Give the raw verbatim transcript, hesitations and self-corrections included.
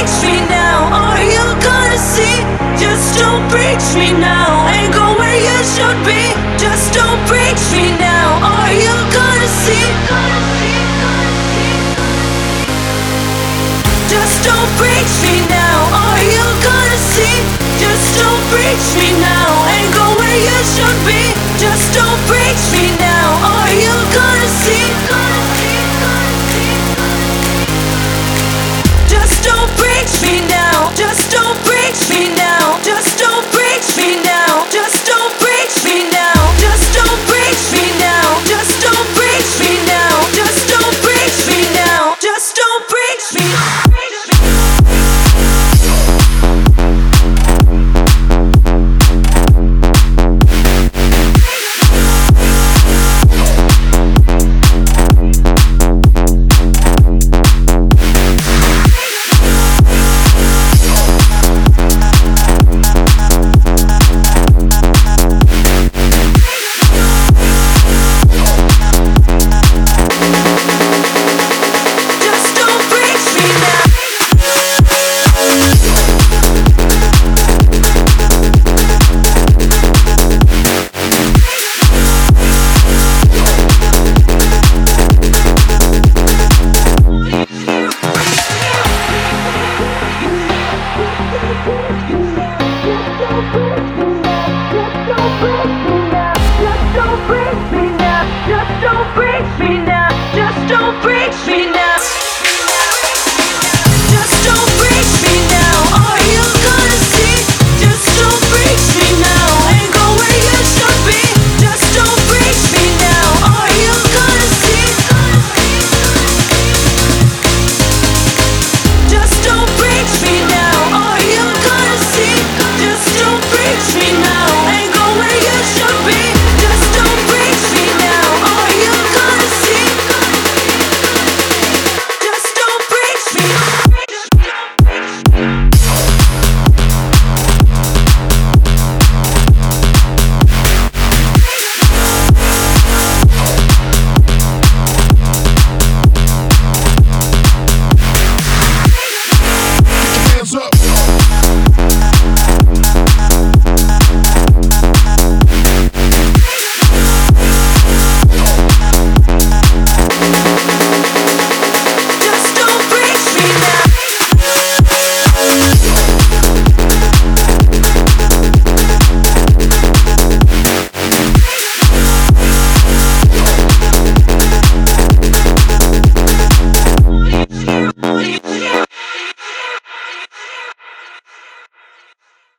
breach me now. Are you gonna see? Just don't breach me now. Ain't go where you should be. Just don't breach me now. Are you gonna see? Just don't breach me now. Are you gonna see? Just don't breach me now. Ain't go where you should be. Just don't breach me now. Are you gonna see? Just don't breach me now. Just don't breach me now. Just don't breach me now. Just don't breach me now. Just don't breach me now. Just don't breach me now. Just don't breach me now. Just don't breach me. Just don't breach me.